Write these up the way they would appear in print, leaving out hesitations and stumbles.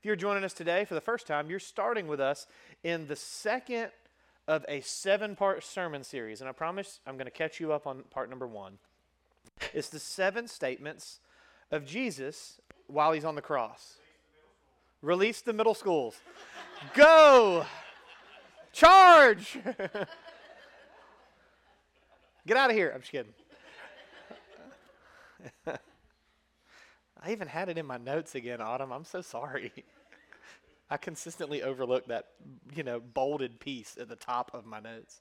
If you're joining us today for the first time, you're starting with us in the second of a 7-part sermon series. And I promise I'm going to catch you up on part number 1. It's the 7 statements of Jesus while he's on the cross. Release the middle schools. Go! Charge! Get out of here. I'm just kidding. I even had it in my notes again, Autumn. I'm so sorry. I consistently overlook that, bolded piece at the top of my notes.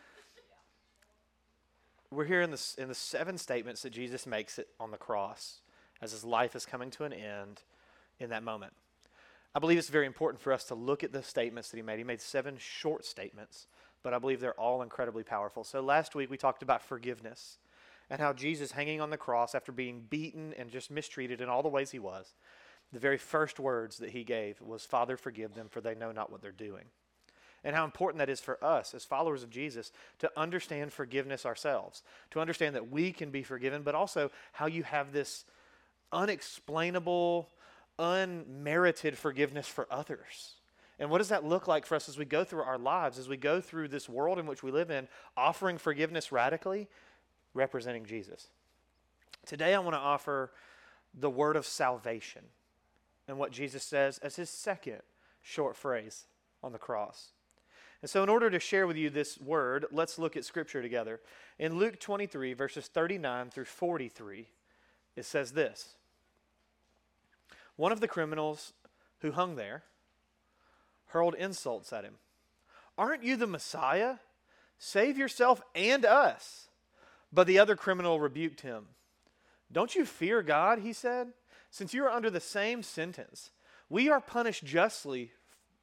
We're here in the 7 statements that Jesus makes it on the cross as his life is coming to an end in that moment. I believe it's very important for us to look at the statements that he made. He made 7 short statements, but I believe they're all incredibly powerful. So last week we talked about forgiveness and how Jesus hanging on the cross after being beaten and just mistreated in all the ways he was, the very first words that he gave was, "Father, forgive them, for they know not what they're doing." And how important that is for us as followers of Jesus to understand forgiveness ourselves, to understand that we can be forgiven, but also how you have this unexplainable, unmerited forgiveness for others. And what does that look like for us as we go through our lives, as we go through this world in which we live in, offering forgiveness radically, representing Jesus? Today I want to offer the word of salvation and what Jesus says as his second short phrase on the cross. And so in order to share with you this word, let's look at Scripture together. In Luke 23, verses 39 through 43, it says this: "One of the criminals who hung there hurled insults at him. 'Aren't you the Messiah? Save yourself and us.' But the other criminal rebuked him. 'Don't you fear God,' he said, 'since you are under the same sentence. We are punished justly,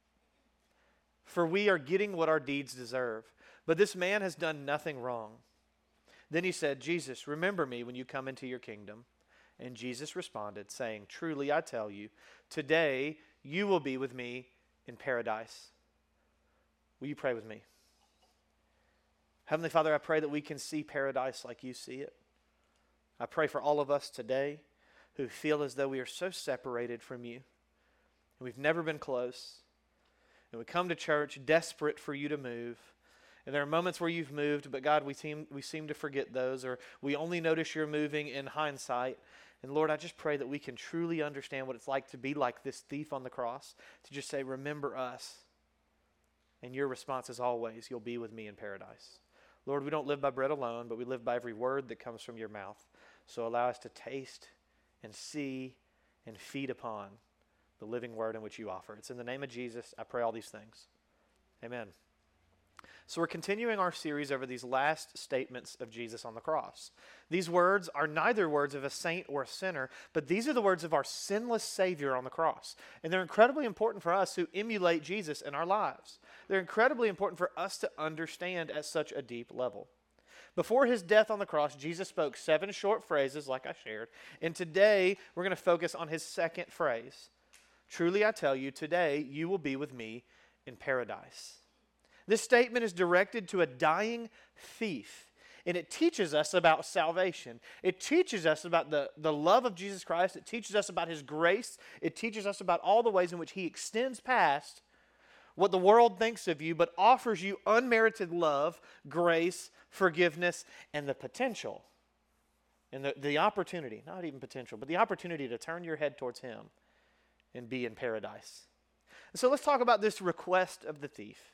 for we are getting what our deeds deserve. But this man has done nothing wrong.' Then he said, 'Jesus, remember me when you come into your kingdom.' And Jesus responded, saying, 'Truly I tell you, today you will be with me in paradise.'" Will you pray with me? Heavenly Father, I pray that we can see paradise like you see it. I pray for all of us today who feel as though we are so separated from you, and we've never been close, and we come to church desperate for you to move. And there are moments where you've moved, but God, we seem to forget those, or we only notice you're moving in hindsight. And Lord, I just pray that we can truly understand what it's like to be like this thief on the cross, to just say, "Remember us." And your response is always, "You'll be with me in paradise." Lord, we don't live by bread alone, but we live by every word that comes from your mouth. So allow us to taste and see and feed upon the living word in which you offer. It's in the name of Jesus I pray all these things. Amen. So we're continuing our series over these last statements of Jesus on the cross. These words are neither words of a saint or a sinner, but these are the words of our sinless Savior on the cross. And they're incredibly important for us who emulate Jesus in our lives. They're incredibly important for us to understand at such a deep level. Before his death on the cross, Jesus spoke 7 short phrases like I shared. And today we're going to focus on his second phrase. "Truly I tell you, today you will be with me in paradise." This statement is directed to a dying thief, and it teaches us about salvation. It teaches us about the love of Jesus Christ. It teaches us about his grace. It teaches us about all the ways in which he extends past what the world thinks of you, but offers you unmerited love, grace, forgiveness, and the potential, and the opportunity, not even potential, but the opportunity to turn your head towards him and be in paradise. And so let's talk about this request of the thief.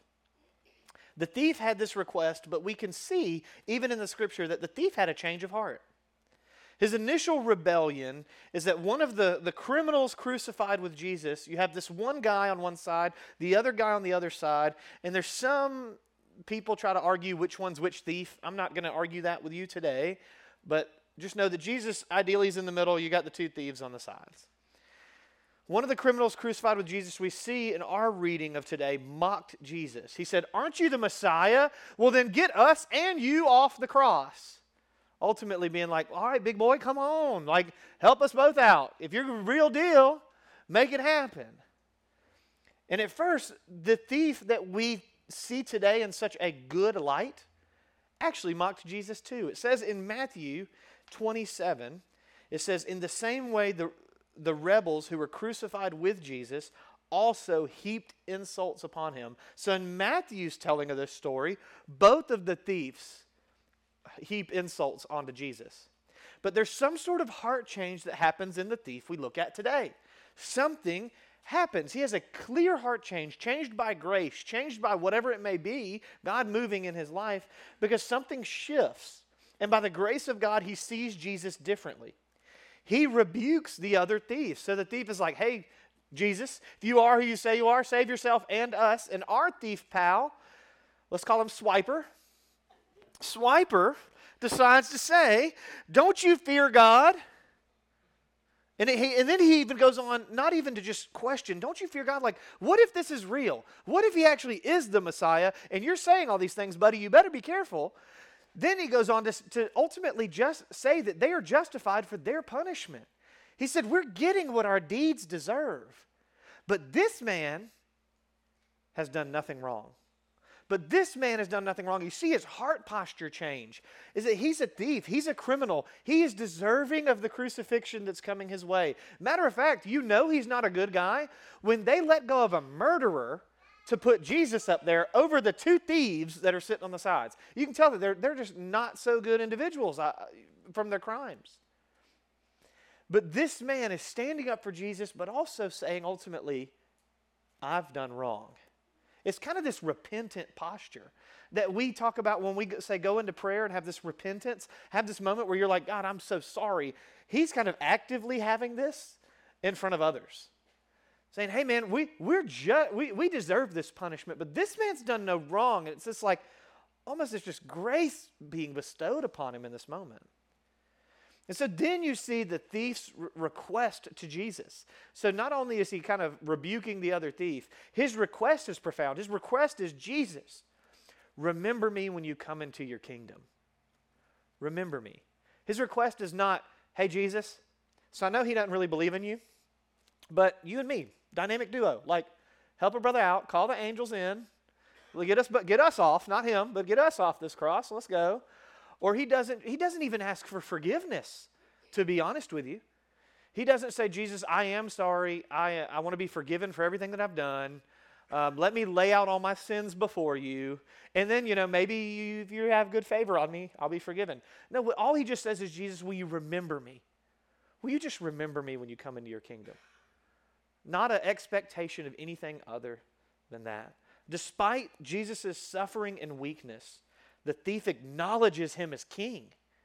The thief had this request, but we can see, even in the Scripture, that the thief had a change of heart. His initial rebellion is that one of the criminals crucified with Jesus, you have this one guy on one side, the other guy on the other side, and there's some people try to argue which one's which thief. I'm not going to argue that with you today, but just know that Jesus ideally is in the middle. You got the 2 thieves on the sides. One of the criminals crucified with Jesus, we see in our reading of today, mocked Jesus. He said, "Aren't you the Messiah? Well, then get us and you off the cross." Ultimately being like, "All right, big boy, come on. Like, help us both out. If you're the real deal, make it happen." And at first, the thief that we see today in such a good light actually mocked Jesus too. It says in Matthew 27, it says, "In the same way the rebels who were crucified with Jesus also heaped insults upon him. So in Matthew's telling of this story, both of the thieves heap insults onto Jesus. But there's some sort of heart change that happens in the thief we look at today. Something happens. He has a clear heart change, changed by grace, changed by whatever it may be, God moving in his life, because something shifts. And by the grace of God, he sees Jesus differently. He rebukes the other thief. So the thief is like, hey, Jesus, if you are who you say you are, save yourself and us. And our thief pal, let's call him Swiper. Swiper decides to say, don't you fear God? And then he even goes on, not even to just question, don't you fear God? Like, what if this is real? What if he actually is the Messiah? And you're saying all these things, buddy, you better be careful. Then he goes on to ultimately just say that they are justified for their punishment. He said, we're getting what our deeds deserve. But this man has done nothing wrong. But this man has done nothing wrong. You see his heart posture change. Is that he's a thief. He's a criminal. He is deserving of the crucifixion that's coming his way. Matter of fact, you know he's not a good guy. When they let go of a murderer to put Jesus up there over the two thieves that are sitting on the sides, you can tell that they're just not so good individuals from their crimes. But this man is standing up for Jesus, but also saying ultimately, I've done wrong. It's kind of this repentant posture that we talk about when we say go into prayer and have this repentance, have this moment where you're like, God, I'm so sorry. He's kind of actively having this in front of others. Saying, hey man, we deserve this punishment, but this man's done no wrong. And it's just like, almost it's just grace being bestowed upon him in this moment. And so then you see the thief's request to Jesus. So not only is he kind of rebuking the other thief, his request is profound. His request is, Jesus, remember me when you come into your kingdom. Remember me. His request is not, hey Jesus, so I know he doesn't really believe in you, but you and me, dynamic duo, like help a brother out, call the angels in, get us off, not him, but get us off this cross, let's go. Or he doesn't even ask for forgiveness, to be honest with you. He doesn't say, Jesus, I am sorry. I want to be forgiven for everything that I've done. Let me lay out all my sins before you. And then, maybe if you have good favor on me, I'll be forgiven. No, all he just says is, Jesus, will you remember me? Will you just remember me when you come into your kingdom? Not an expectation of anything other than that. Despite Jesus' suffering and weakness, the thief acknowledges him as king.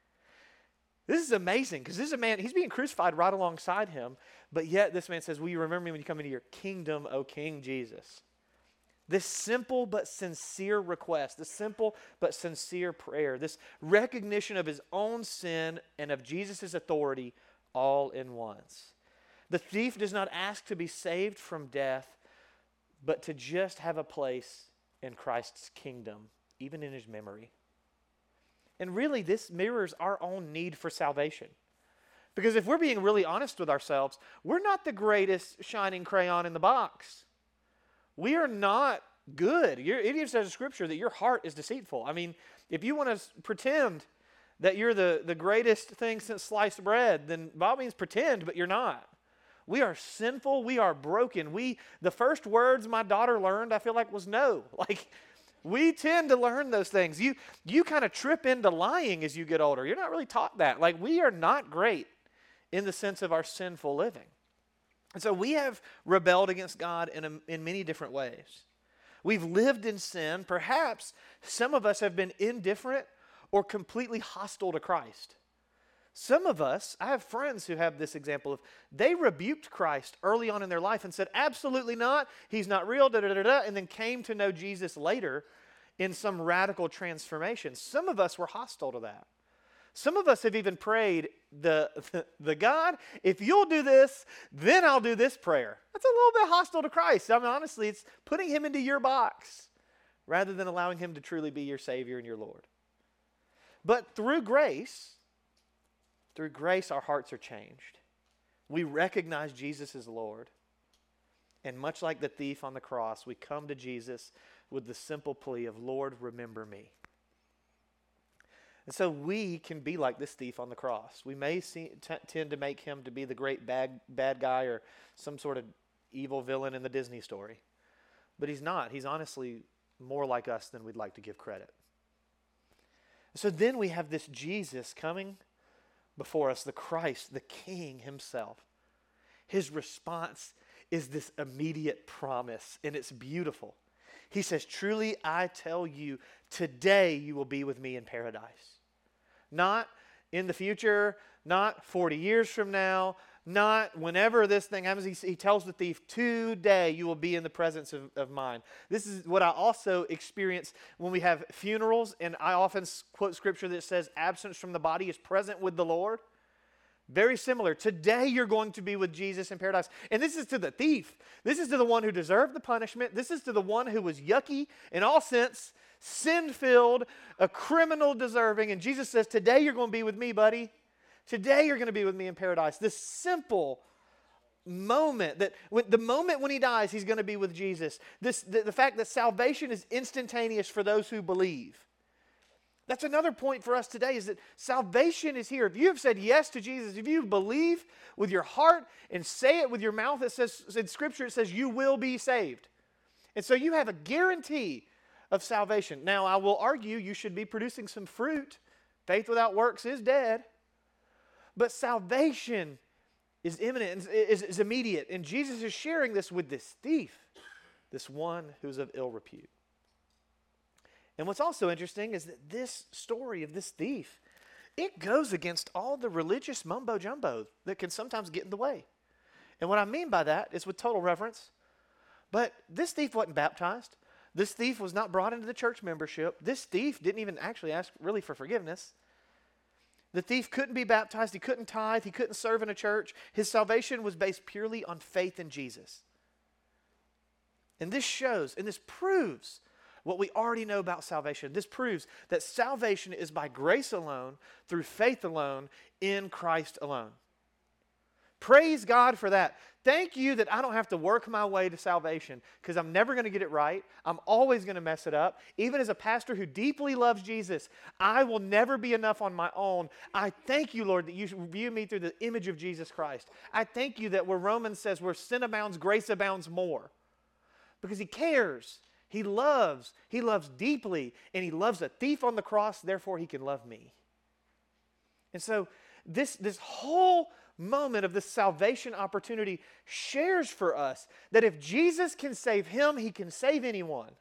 This is amazing because this is a man, he's being crucified right alongside him, but yet this man says, will you remember me when you come into your kingdom, O King Jesus? This simple but sincere request, this simple but sincere prayer, this recognition of his own sin and of Jesus' authority all in once. The thief does not ask to be saved from death, but to just have a place in Christ's kingdom, even in his memory. And really, this mirrors our own need for salvation. Because if we're being really honest with ourselves, we're not the greatest shining crayon in the box. We are not good. It even says in Scripture that your heart is deceitful. I mean, if you want to pretend that you're the greatest thing since sliced bread, then by all means pretend, but you're not. We are sinful. We are broken. The first words my daughter learned, I feel like, was no. We tend to learn those things. You kind of trip into lying as you get older. You're not really taught that. We are not great in the sense of our sinful living. And so we have rebelled against God in many different ways. We've lived in sin. Perhaps some of us have been indifferent or completely hostile to Christ. Some of us, I have friends who have this example of, they rebuked Christ early on in their life and said, absolutely not, he's not real, and then came to know Jesus later in some radical transformation. Some of us were hostile to that. Some of us have even prayed, the God, if you'll do this, then I'll do this prayer. That's a little bit hostile to Christ. I mean, honestly, it's putting him into your box rather than allowing him to truly be your Savior and your Lord. But through grace, our hearts are changed. We recognize Jesus as Lord. And much like the thief on the cross, we come to Jesus with the simple plea of, Lord, remember me. And so we can be like this thief on the cross. We may tend to make him to be the great bad guy or some sort of evil villain in the Disney story. But he's not. He's honestly more like us than we'd like to give credit. So then we have this Jesus coming before us, the Christ, the King himself. His response is this immediate promise, and it's beautiful. He says, truly I tell you, today you will be with me in paradise. Not in the future, not 40 years from now, not whenever this thing happens. He tells the thief, today you will be in the presence of mine. This is what I also experience when we have funerals, and I often quote scripture that says absence from the body is present with the Lord. Very similar. Today you're going to be with Jesus in paradise. And this is to the thief. This is to the one who deserved the punishment. This is to the one who was yucky in all sense, sin-filled, a criminal deserving. And Jesus says, today you're going to be with me, buddy. Today you're going to be with me in paradise. This simple moment, the moment when he dies, he's going to be with Jesus. The fact that salvation is instantaneous for those who believe. That's another point for us today, is that salvation is here. If you have said yes to Jesus, if you believe with your heart and say it with your mouth, it says in Scripture, it says you will be saved. And so you have a guarantee of salvation. Now, I will argue you should be producing some fruit. Faith without works is dead. But salvation is imminent, is immediate. And Jesus is sharing this with this thief, this one who's of ill repute. And what's also interesting is that this story of this thief, it goes against all the religious mumbo-jumbo that can sometimes get in the way. And what I mean by that is with total reverence. But this thief wasn't baptized. This thief was not brought into the church membership. This thief didn't even actually ask really for forgiveness. The thief couldn't be baptized. He couldn't tithe. He couldn't serve in a church. His salvation was based purely on faith in Jesus. And this shows, and this proves what we already know about salvation. This proves that salvation is by grace alone, through faith alone, in Christ alone. Praise God for that. Thank you that I don't have to work my way to salvation, because I'm never going to get it right. I'm always going to mess it up. Even as a pastor who deeply loves Jesus, I will never be enough on my own. I thank you, Lord, that you view me through the image of Jesus Christ. I thank you that where Romans says where sin abounds, grace abounds more. Because he cares. He loves deeply, and he loves a thief on the cross, therefore he can love me. And so this whole moment of this salvation opportunity shares for us that if Jesus can save him, he can save anyone.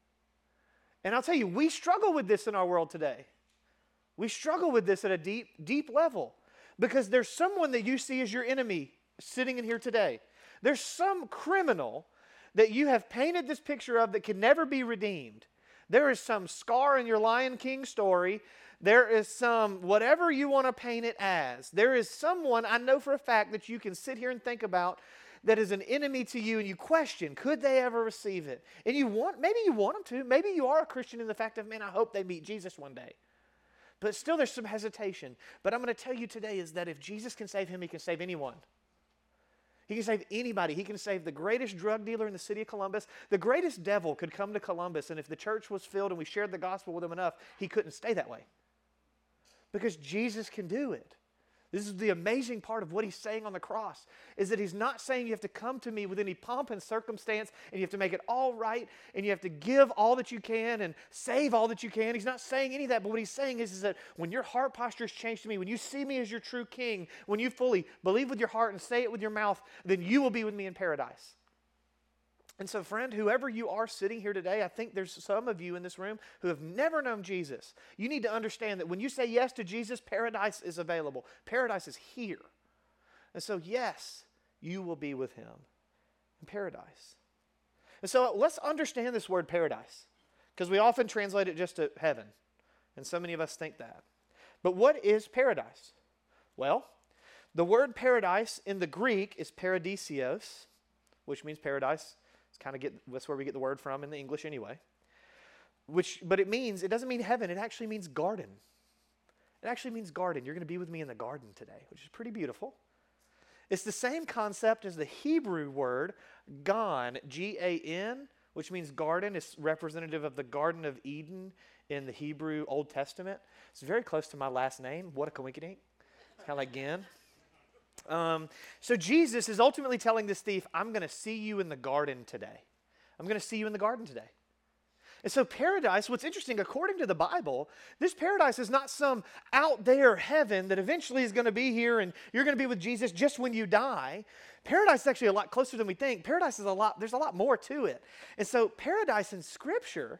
And I'll tell you, we struggle with this in our world today. We struggle with this at a deep, deep level, because there's someone that you see as your enemy sitting in here today. There's some criminal that you have painted this picture of that can never be redeemed. There is some scar in your Lion King story. There is some, whatever you want to paint it as. There is someone, I know for a fact, that you can sit here and think about that is an enemy to you, and you question, could they ever receive it? And maybe you want them to. Maybe you are a Christian in the fact of, man, I hope they meet Jesus one day. But still there's some hesitation. But I'm going to tell you today is that if Jesus can save him, he can save anyone. He can save anybody. He can save the greatest drug dealer in the city of Columbus. The greatest devil could come to Columbus, and if the church was filled and we shared the gospel with him enough, he couldn't stay that way. Because Jesus can do it. This is the amazing part of what he's saying on the cross, is that he's not saying you have to come to me with any pomp and circumstance, and you have to make it all right, and you have to give all that you can and save all that you can. He's not saying any of that, but what he's saying is that when your heart posture is changed to me, when you see me as your true king, when you fully believe with your heart and say it with your mouth, then you will be with me in paradise. And so, friend, whoever you are sitting here today, I think there's some of you in this room who have never known Jesus. You need to understand that when you say yes to Jesus, paradise is available. Paradise is here. And so, yes, you will be with him in paradise. And so let's understand this word paradise, because we often translate it just to heaven. And so many of us think that. But what is paradise? Well, the word paradise in the Greek is paradisios, which means paradise. That's where we get the word from in the English anyway. But it doesn't mean heaven. It actually means garden. It actually means garden. You're going to be with me in the garden today, which is pretty beautiful. It's the same concept as the Hebrew word gan, G-A-N, which means garden. It's representative of the Garden of Eden in the Hebrew Old Testament. It's very close to my last name. What a coinkydink. It's kind of like Gin. So Jesus is ultimately telling this thief, I'm going to see you in the garden today. I'm going to see you in the garden today. And so paradise, what's interesting, according to the Bible, this paradise is not some out there heaven that eventually is going to be here and you're going to be with Jesus just when you die. Paradise is actually a lot closer than we think. Paradise is there's a lot more to it. And so paradise in Scripture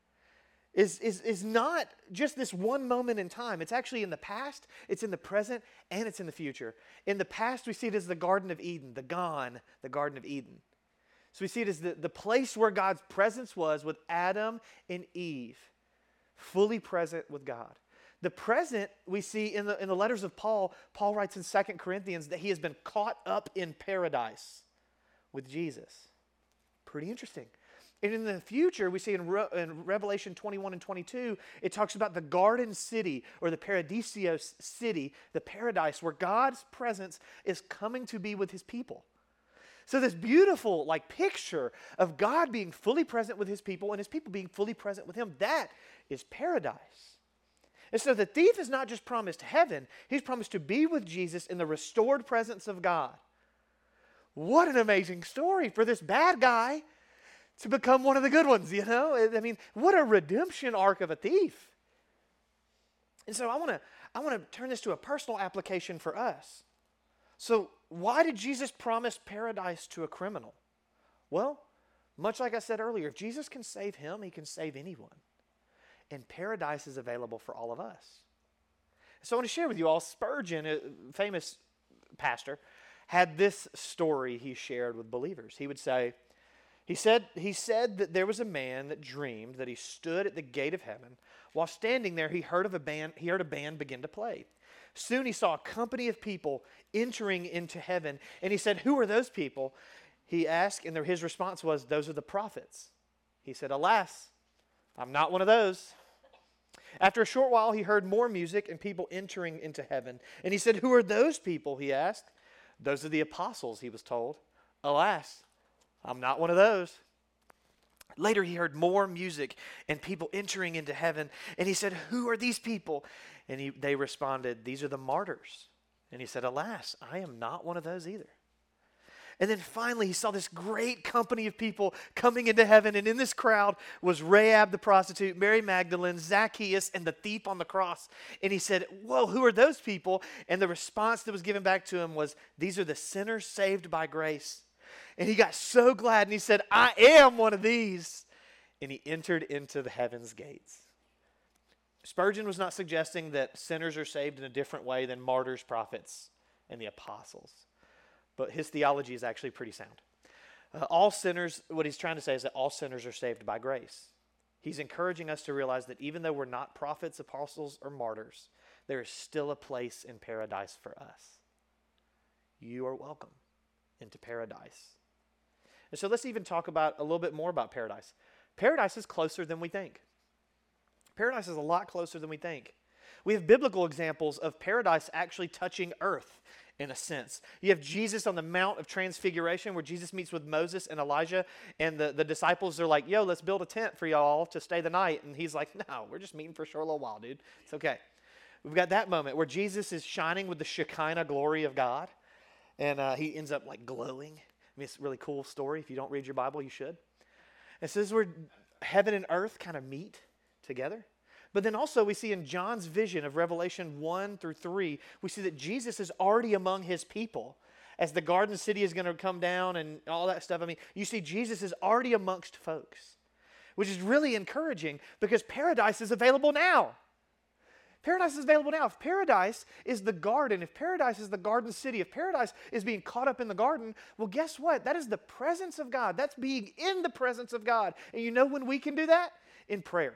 is not just this one moment in time. It's actually in the past, it's in the present, and it's in the future. In the past, we see it as the Garden of Eden, the Garden of Eden. So we see it as the place where God's presence was with Adam and Eve, fully present with God. The present we see in the letters of Paul. Paul writes in 2 Corinthians that he has been caught up in paradise with Jesus. Pretty interesting. And in the future, we see in Revelation 21 and 22, it talks about the garden city or the paradisios city, the paradise where God's presence is coming to be with his people. So this beautiful picture of God being fully present with his people and his people being fully present with him, that is paradise. And so the thief is not just promised heaven, he's promised to be with Jesus in the restored presence of God. What an amazing story for this bad guy to become one of the good ones, you know? I mean, what a redemption arc of a thief. And so I want to turn this to a personal application for us. So why did Jesus promise paradise to a criminal? Well, much like I said earlier, if Jesus can save him, he can save anyone. And paradise is available for all of us. So I want to share with you all, Spurgeon, a famous pastor, had this story he shared with believers. He would say, he said that there was a man that dreamed that he stood at the gate of heaven. While standing there, he heard a band begin to play. Soon he saw a company of people entering into heaven. And he said, who are those people? He asked, and his response was, those are the prophets. He said, alas, I'm not one of those. After a short while, he heard more music and people entering into heaven. And he said, who are those people? He asked. Those are the apostles, he was told. Alas, I'm not one of those. Later, he heard more music and people entering into heaven. And he said, who are these people? And they responded, these are the martyrs. And he said, alas, I am not one of those either. And then finally, he saw this great company of people coming into heaven. And in this crowd was Rahab the prostitute, Mary Magdalene, Zacchaeus, and the thief on the cross. And he said, whoa, who are those people? And the response that was given back to him was, these are the sinners saved by grace. And he got so glad, and he said, I am one of these. And he entered into the heaven's gates. Spurgeon was not suggesting that sinners are saved in a different way than martyrs, prophets, and the apostles. But his theology is actually pretty sound. All sinners, what he's trying to say is that all sinners are saved by grace. He's encouraging us to realize that even though we're not prophets, apostles, or martyrs, there is still a place in paradise for us. You are welcome into paradise. And so let's even talk about a little bit more about paradise. Paradise is closer than we think. Paradise is a lot closer than we think. We have biblical examples of paradise actually touching earth in a sense. You have Jesus on the Mount of Transfiguration where Jesus meets with Moses and Elijah, and the disciples are like, yo, let's build a tent for y'all to stay the night. And he's like, no, we're just meeting for a short little while, dude. It's okay. We've got that moment where Jesus is shining with the Shekinah glory of God, and he ends up glowing. I mean, it's a really cool story. If you don't read your Bible, you should. And so this is where heaven and earth kind of meet together. But then also we see in John's vision of Revelation 1 through 3, we see that Jesus is already among his people. As the garden city is going to come down and all that stuff, I mean, you see Jesus is already amongst folks, which is really encouraging because paradise is available now. Paradise is available now. If paradise is the garden, if paradise is the garden city, if paradise is being caught up in the garden, well, guess what? That is the presence of God. That's being in the presence of God. And you know when we can do that? In prayer.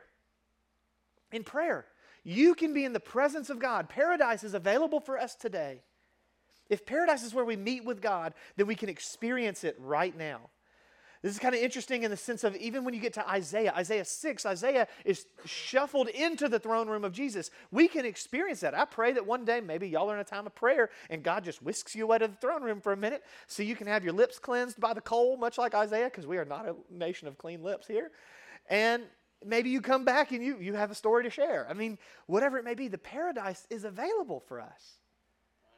In prayer. You can be in the presence of God. Paradise is available for us today. If paradise is where we meet with God, then we can experience it right now. This is kind of interesting in the sense of even when you get to Isaiah 6, Isaiah is shuffled into the throne room of Jesus. We can experience that. I pray that one day maybe y'all are in a time of prayer and God just whisks you away to the throne room for a minute so you can have your lips cleansed by the coal, much like Isaiah, because we are not a nation of clean lips here. And maybe you come back and you have a story to share. I mean, whatever it may be, the paradise is available for us.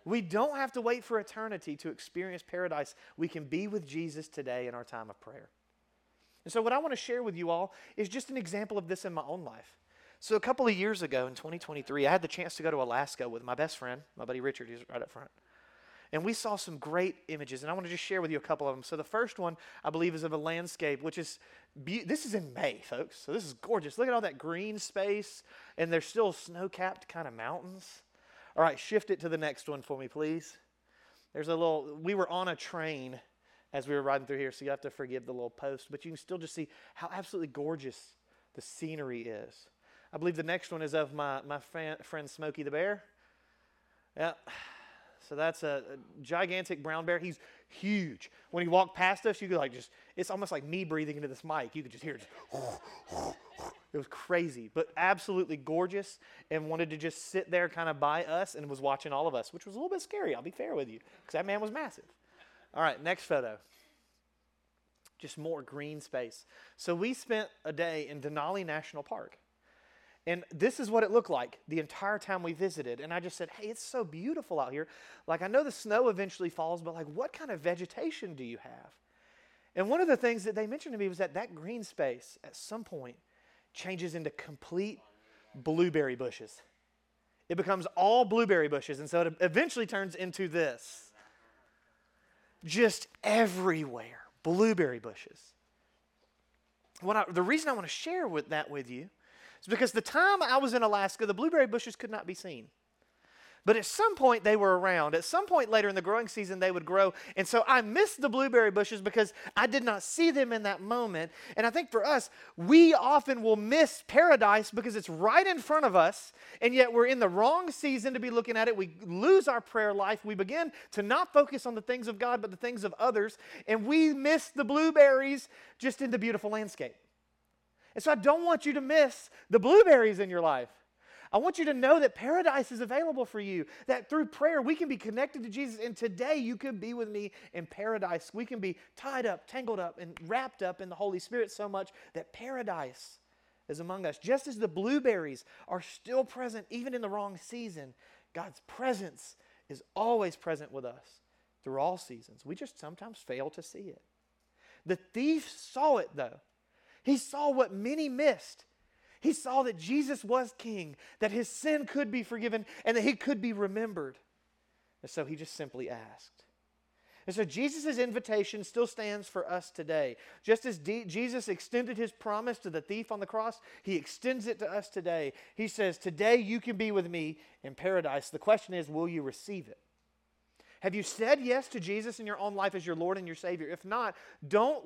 We don't have to wait for eternity to experience paradise. We can be with Jesus today in our time of prayer. And so what I want to share with you all is just an example of this in my own life. So a couple of years ago in 2023, I had the chance to go to Alaska with my best friend, my buddy Richard, who's right up front. And we saw some great images, and I want to just share with you a couple of them. So the first one, I believe, is of a landscape, which is, this is in May, folks. So this is gorgeous. Look at all that green space, and there's still snow-capped kind of mountains. All right, shift it to the next one for me, please. We were on a train as we were riding through here, so you have to forgive the little post, but you can still just see how absolutely gorgeous the scenery is. I believe the next one is of my friend Smokey the Bear. Yeah. So that's a gigantic brown bear. He's huge. When he walked past us, you could it's almost like me breathing into this mic. You could just hear it. It was crazy, but absolutely gorgeous, and wanted to just sit there kind of by us and was watching all of us, which was a little bit scary, I'll be fair with you, because that man was massive. All right, next photo. Just more green space. So we spent a day in Denali National Park. And this is what it looked like the entire time we visited. And I just said, hey, it's so beautiful out here. I know the snow eventually falls, but what kind of vegetation do you have? And one of the things that they mentioned to me was that green space at some point changes into complete blueberry bushes. It becomes all blueberry bushes. And so it eventually turns into this. Just everywhere, blueberry bushes. The reason I want to share that with you is because the time I was in Alaska, the blueberry bushes could not be seen. But at some point they were around. At some point later in the growing season they would grow. And so I missed the blueberry bushes because I did not see them in that moment. And I think for us, we often will miss paradise because it's right in front of us. And yet we're in the wrong season to be looking at it. We lose our prayer life. We begin to not focus on the things of God but the things of others. And we miss the blueberries just in the beautiful landscape. And so I don't want you to miss the blueberries in your life. I want you to know that paradise is available for you, that through prayer we can be connected to Jesus, and today you can be with me in paradise. We can be tied up, tangled up, and wrapped up in the Holy Spirit so much that paradise is among us. Just as the blueberries are still present even in the wrong season, God's presence is always present with us through all seasons. We just sometimes fail to see it. The thief saw it though. He saw what many missed. He saw that Jesus was king, that his sin could be forgiven, and that he could be remembered. And so he just simply asked. And so Jesus' invitation still stands for us today. Just as Jesus extended his promise to the thief on the cross, he extends it to us today. He says, today you can be with me in paradise. The question is, will you receive it? Have you said yes to Jesus in your own life as your Lord and your Savior? If not, don't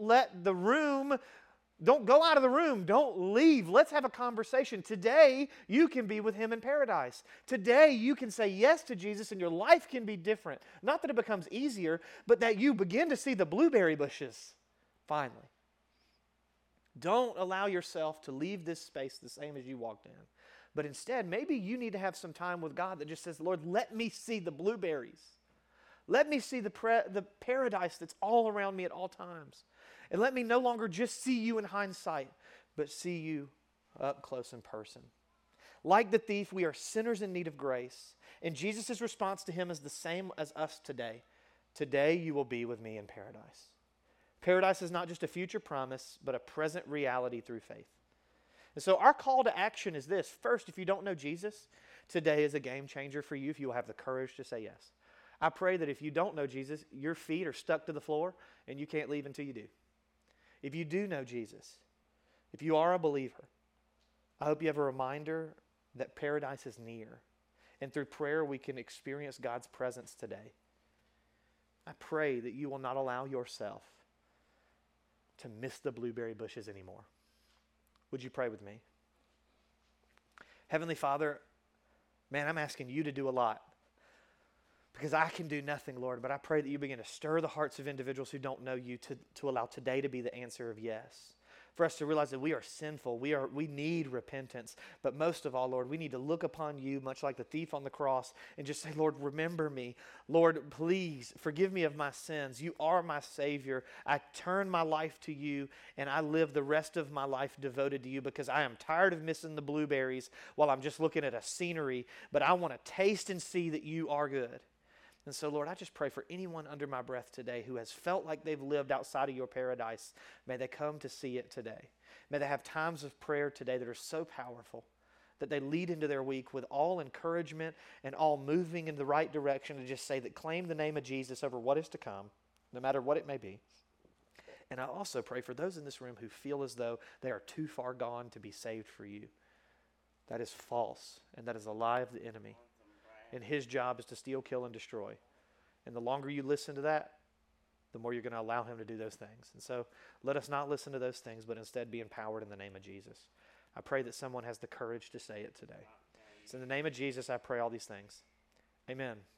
go out of the room. Don't leave. Let's have a conversation. Today, you can be with him in paradise. Today, you can say yes to Jesus and your life can be different. Not that it becomes easier, but that you begin to see the blueberry bushes finally. Don't allow yourself to leave this space the same as you walked in. But instead, maybe you need to have some time with God that just says, Lord, let me see the blueberries. Let me see the paradise that's all around me at all times. And let me no longer just see you in hindsight, but see you up close in person. Like the thief, we are sinners in need of grace. And Jesus' response to him is the same as us today. Today you will be with me in paradise. Paradise is not just a future promise, but a present reality through faith. And so our call to action is this. First, if you don't know Jesus, today is a game changer for you if you will have the courage to say yes. I pray that if you don't know Jesus, your feet are stuck to the floor and you can't leave until you do. If you do know Jesus, if you are a believer, I hope you have a reminder that paradise is near. And through prayer, we can experience God's presence today. I pray that you will not allow yourself to miss the blueberry bushes anymore. Would you pray with me? Heavenly Father, man, I'm asking you to do a lot. Because I can do nothing, Lord, but I pray that you begin to stir the hearts of individuals who don't know you to allow today to be the answer of yes. For us to realize that we are sinful, we need repentance, but most of all, Lord, we need to look upon you much like the thief on the cross and just say, Lord, remember me. Lord, please forgive me of my sins. You are my Savior. I turn my life to you and I live the rest of my life devoted to you because I am tired of missing the blueberries while I'm just looking at a scenery, but I want to taste and see that you are good. And so, Lord, I just pray for anyone under my breath today who has felt like they've lived outside of your paradise. May they come to see it today. May they have times of prayer today that are so powerful that they lead into their week with all encouragement and all moving in the right direction to just say that claim the name of Jesus over what is to come, no matter what it may be. And I also pray for those in this room who feel as though they are too far gone to be saved for you. That is false, and that is a lie of the enemy. And his job is to steal, kill, and destroy. And the longer you listen to that, the more you're going to allow him to do those things. And so let us not listen to those things, but instead be empowered in the name of Jesus. I pray that someone has the courage to say it today. So in the name of Jesus, I pray all these things. Amen.